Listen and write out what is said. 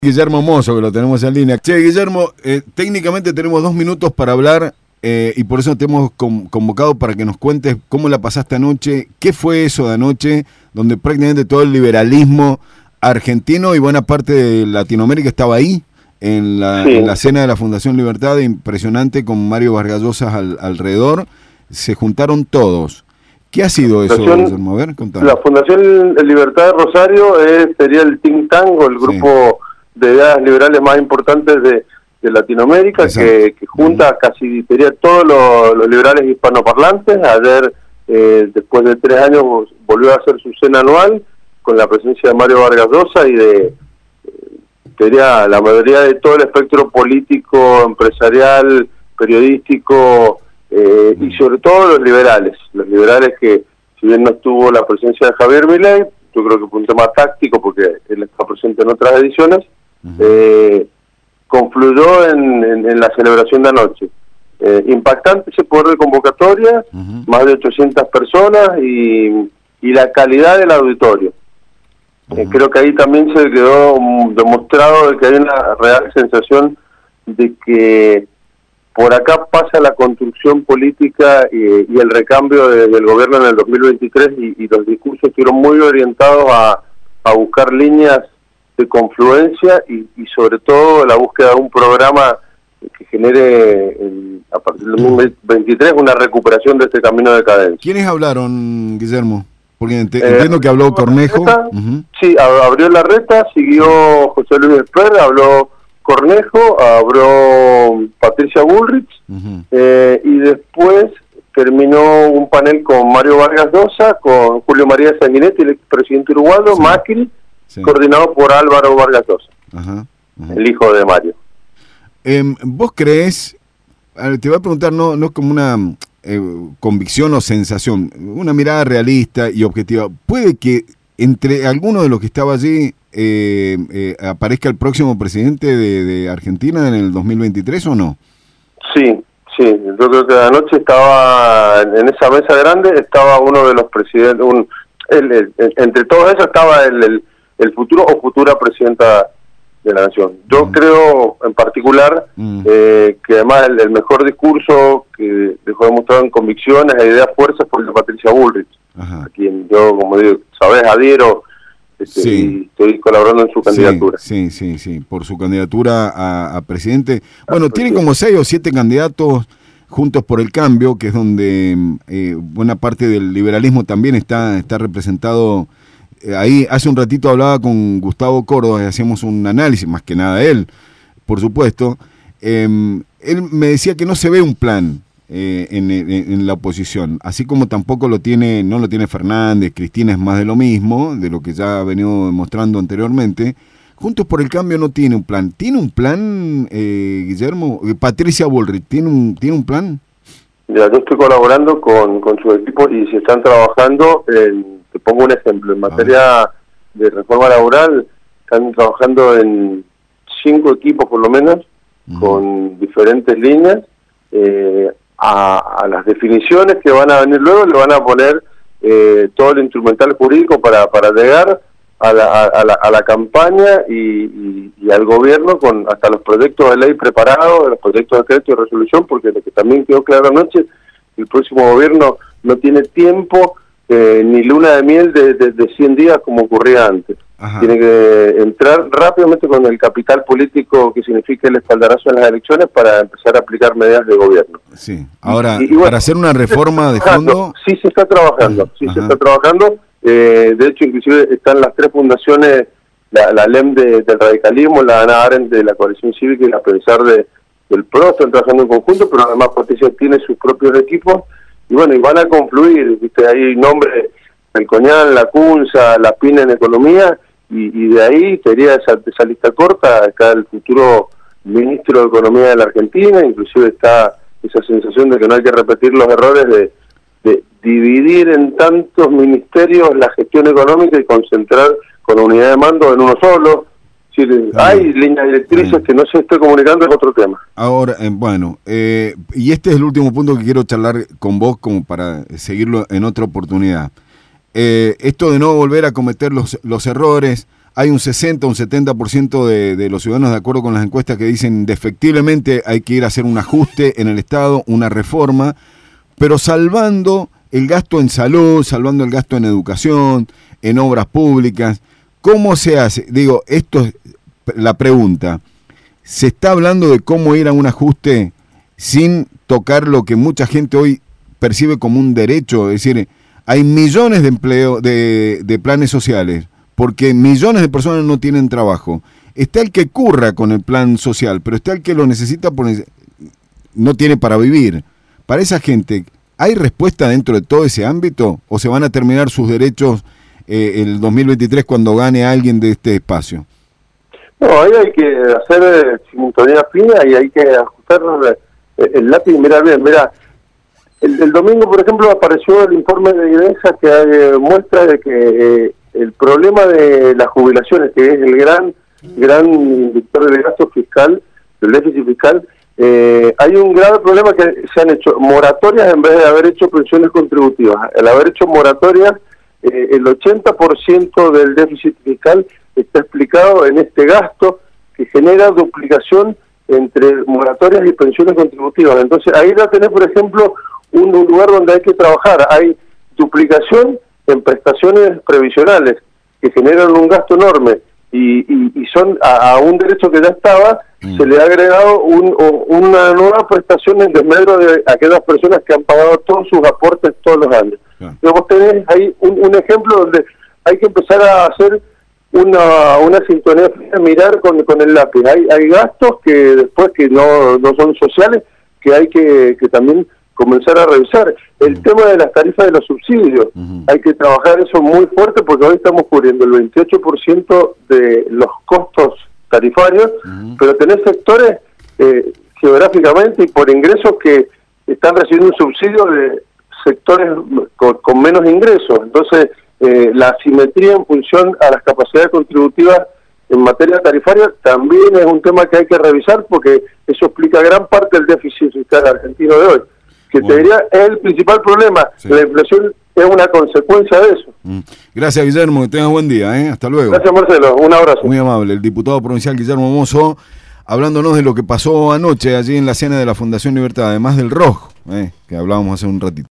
Guillermo Mozo, que lo tenemos en línea. Che, Guillermo, técnicamente tenemos 2 minutos para hablar y por eso te hemos convocado para que nos cuentes cómo la pasaste anoche, qué fue eso de anoche, donde prácticamente todo el liberalismo argentino y buena parte de Latinoamérica estaba ahí, en la cena de la Fundación Libertad, impresionante, con Mario Vargas Llosa alrededor, se juntaron todos. ¿Qué ha sido eso, Guillermo? A ver, contame. La Fundación Libertad de Rosario sería el think tank o el grupo de ideas liberales más importantes de Latinoamérica, que junta casi, diría, todos los liberales hispanoparlantes. Ayer, después de 3 años, volvió a hacer su cena anual con la presencia de Mario Vargas Llosa y diría, la mayoría de todo el espectro político, empresarial, periodístico, y sobre todo los liberales que, si bien no estuvo la presencia de Javier Milei, yo creo que fue un tema táctico porque él está presente en otras ediciones, confluyó en la celebración de anoche. Impactante ese poder de convocatoria, más de 800 personas y la calidad del auditorio. Creo que ahí también se quedó demostrado de que hay una real sensación de que por acá pasa la construcción política y el recambio del gobierno en el 2023 y los discursos estuvieron muy orientados a buscar líneas de confluencia y sobre todo la búsqueda de un programa que genere a partir del 2023 una recuperación de este camino de cadencia. ¿Quiénes hablaron, Guillermo? Porque entiendo que habló Cornejo. Sí, abrió Larreta, siguió José Luis Esper, habló Cornejo, habló Patricia Bullrich, y después terminó un panel con Mario Vargas Llosa, con Julio María Sanguinetti, el expresidente uruguayo, Macri, coordinado por Álvaro Vargas Llosa, el hijo de Mario. ¿Vos creés, te voy a preguntar, no es como una convicción o sensación, una mirada realista y objetiva, puede que entre alguno de los que estaba allí aparezca el próximo presidente de Argentina en el 2023 o no? Sí, yo creo que anoche estaba en esa mesa grande, estaba uno de los presidentes, entre todos ellos estaba el futuro o futura presidenta de la nación. Yo creo en particular que además el mejor discurso que dejó demostrado en convicciones e ideas fuerzas fue el de Patricia Bullrich, a quien yo, como digo, sabés, adhiero y estoy colaborando en su candidatura. Sí, por su candidatura a presidente. Bueno, tiene como 6 o 7 candidatos Juntos por el Cambio, que es donde buena parte del liberalismo también está representado. Ahí hace un ratito hablaba con Gustavo Córdoba y hacíamos un análisis, más que nada él, por supuesto. Él me decía que no se ve un plan en la oposición, así como tampoco no lo tiene Fernández. Cristina es más de lo mismo, de lo que ya ha venido demostrando anteriormente. Juntos por el Cambio no tiene un plan. ¿Tiene un plan, Guillermo? Patricia Bullrich, ¿tiene un plan? Ya, yo estoy colaborando con su equipo y se están trabajando te pongo un ejemplo, en materia de reforma laboral, están trabajando en 5 equipos por lo menos, con diferentes líneas. A las definiciones que van a venir luego le van a poner todo el instrumental jurídico para llegar a la campaña y al gobierno con hasta los proyectos de ley preparados, los proyectos de decreto y resolución, porque lo que también quedó claro anoche, el próximo gobierno no tiene tiempo ni luna de miel de 100 días como ocurría antes. Tiene que entrar rápidamente con el capital político que significa el espaldarazo en las elecciones para empezar a aplicar medidas de gobierno. Sí, ahora, bueno, para hacer una reforma de fondo... Sí se está trabajando, se está trabajando. De hecho, inclusive están las 3 fundaciones, la LEM del radicalismo, la Ana Arendt de la Coalición Cívica y la Pensar del PRO, están trabajando en conjunto, pero además Patricia tiene sus propios equipos. Y bueno, y van a confluir, ¿viste? Hay nombres, el Coñán, la Cunza, la PINA en economía, y de ahí sería esa lista corta. Acá el futuro ministro de Economía de la Argentina, inclusive está esa sensación de que no hay que repetir los errores de dividir en tantos ministerios la gestión económica y concentrar con unidad de mando en uno solo. Si hay líneas directrices que no se esté comunicando, es otro tema. Ahora, bueno, y este es el último punto que quiero charlar con vos como para seguirlo en otra oportunidad. Esto de no volver a cometer los errores, hay un 60, un 70% de los ciudadanos, de acuerdo con las encuestas, que dicen indefectiblemente hay que ir a hacer un ajuste en el Estado, una reforma, pero salvando el gasto en salud, salvando el gasto en educación, en obras públicas. ¿Cómo se hace? Digo, esto es la pregunta. ¿Se está hablando de cómo ir a un ajuste sin tocar lo que mucha gente hoy percibe como un derecho? Es decir, hay millones de empleo, de planes sociales, porque millones de personas no tienen trabajo. Está el que curra con el plan social, pero está el que lo necesita porque no tiene para vivir. Para esa gente, ¿hay respuesta dentro de todo ese ámbito? ¿O se van a terminar sus derechos el 2023 cuando gane alguien de este espacio? No, ahí hay que hacer sintonía fina y hay que ajustar el lápiz. Mira, el domingo, por ejemplo, apareció el informe de IDESA que muestra de que el problema de las jubilaciones, que es el gran inductor de gasto fiscal, del déficit fiscal, hay un grave problema que se han hecho moratorias en vez de haber hecho pensiones contributivas. Al haber hecho moratorias, el 80% del déficit fiscal está explicado en este gasto que genera duplicación entre moratorias y pensiones contributivas. Entonces ahí va a tener, por ejemplo, un lugar donde hay que trabajar. Hay duplicación en prestaciones previsionales que generan un gasto enorme y son a un derecho que ya estaba, se le ha agregado una nueva prestación en desmedro de aquellas personas que han pagado todos sus aportes todos los años. Pero vos tenés ahí un ejemplo donde hay que empezar a hacer una sintonía, mirar con el lápiz. Hay gastos que después que no son sociales, que hay que también comenzar a revisar. El tema de las tarifas de los subsidios, hay que trabajar eso muy fuerte porque hoy estamos cubriendo el 28% de los costos tarifarios, pero tenés sectores geográficamente y por ingresos que están recibiendo un subsidio de sectores con menos ingresos. Entonces, la asimetría en función a las capacidades contributivas en materia tarifaria también es un tema que hay que revisar porque eso explica gran parte del déficit fiscal argentino de hoy, que te diría es el principal problema. Sí. La inflación es una consecuencia de eso. Gracias, Guillermo, que tengas buen día, hasta luego. Gracias, Marcelo, un abrazo. Muy amable, el diputado provincial Guillermo Mozo, hablándonos de lo que pasó anoche allí en la cena de la Fundación Libertad, además del rojo, que hablábamos hace un ratito.